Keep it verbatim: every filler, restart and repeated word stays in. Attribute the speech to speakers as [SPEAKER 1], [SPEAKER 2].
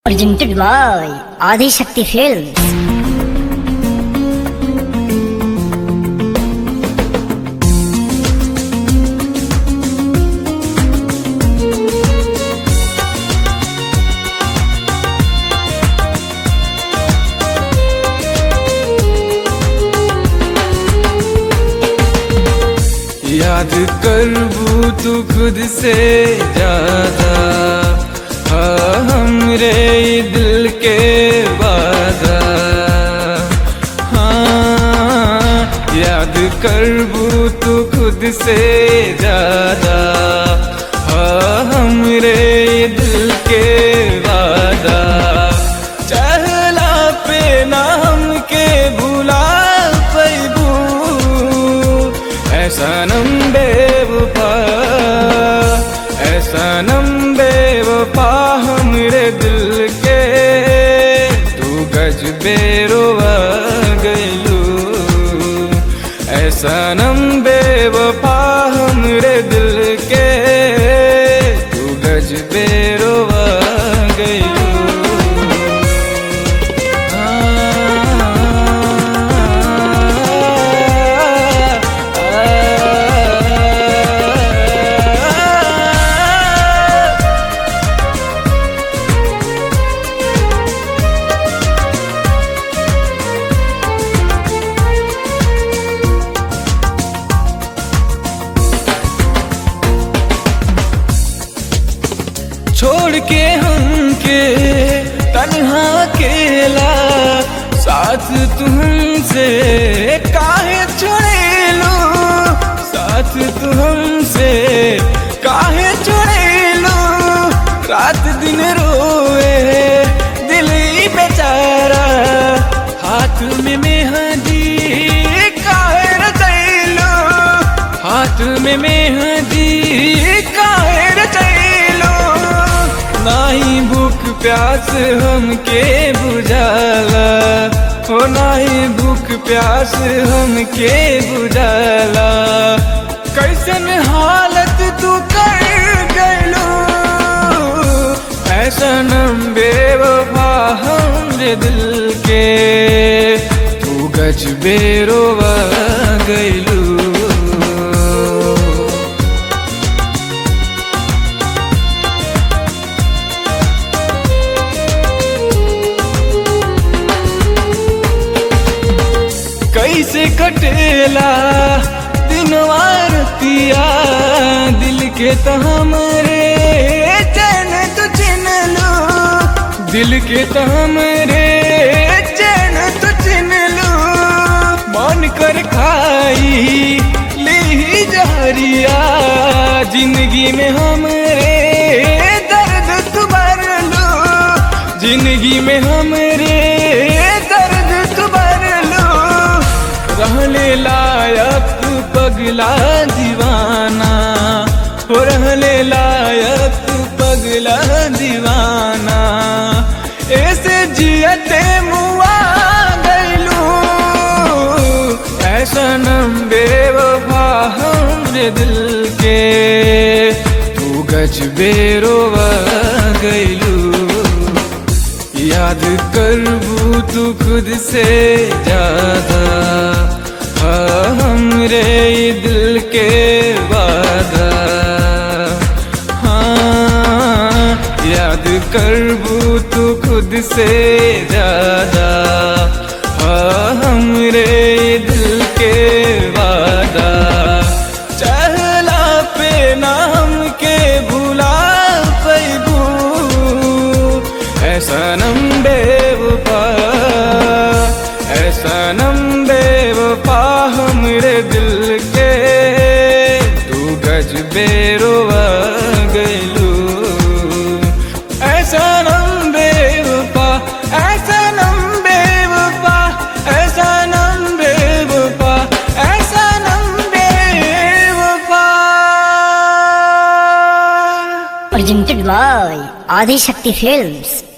[SPEAKER 1] Presented by Adi Shakti Films.
[SPEAKER 2] याद करबू तू खुद से ज्यादा, हाँ हमरे दिल के वादा। हाँ याद करबू तू खुद से ज्यादा, हाँ हमरे दिल के वादा। चहला पे ना हमके भुला पैबू, ऐसा नम बेवफा, ऐसा नम बेवफा हमरे दिल के। तू गज बेरोवा गइलू, ऐसा नम बेवफा हमरे दिल के। तू गज बेरोवा गइलू। छोड़ के हमके तन्हा अकेला, साथ तुमसे काहे छोड़ेलू, साथ तुमसे काहे छोड़ेलू। रात दिन रोए दिल ही बेचारा, हाथ में मेहंदी काहे रचैलू, हाथ में मेहंदी काहे रचैलू। नाही भूख प्यास हमके बुझाला, हो नाही भूख प्यास हमके बुझाला। कैसन हालत तू कर गइलू, ऐसा नम बेवफा हमरे दिल के। तू गज बेरोवा गइलू। कैसे कटेला दिनवा रतिया, दिल के तो हमरे चैन तो छिन लो, दिल के तो हमरे चैन तो छिन लो। मन कर खाई ली जहरिया, जिंदगी में हमरे दर्द तू भर लो, जिंदगी में हमरे दर्द तू भर लो। रहले लायक पगला दीवाना, हो रहले लायक पगला दीवाना। ऐसे जियते मुआ गइलू, ऐसा नम बेवफा हमरे दिल के। तू गज बेरोवा गइलू। याद करबू तू खुद से ज्यादा, हाँ हमरे दिल के वादा। हाँ याद करबू तू खुद से ज्यादा, हाँ हमरे दिल के वादा। चहला पे ना हमके भुला पैबू, ऐसा नम बेवफा, ऐसा नम बेवफा हमरे दिल के। तू गज बेरोवा गइलू, ऐसा नम बेवफा, ऐसा नम बेवफा, ऐसा नम बेवफा, ऐसा नम बेवफा।
[SPEAKER 1] Presented by Adi Shakti Films.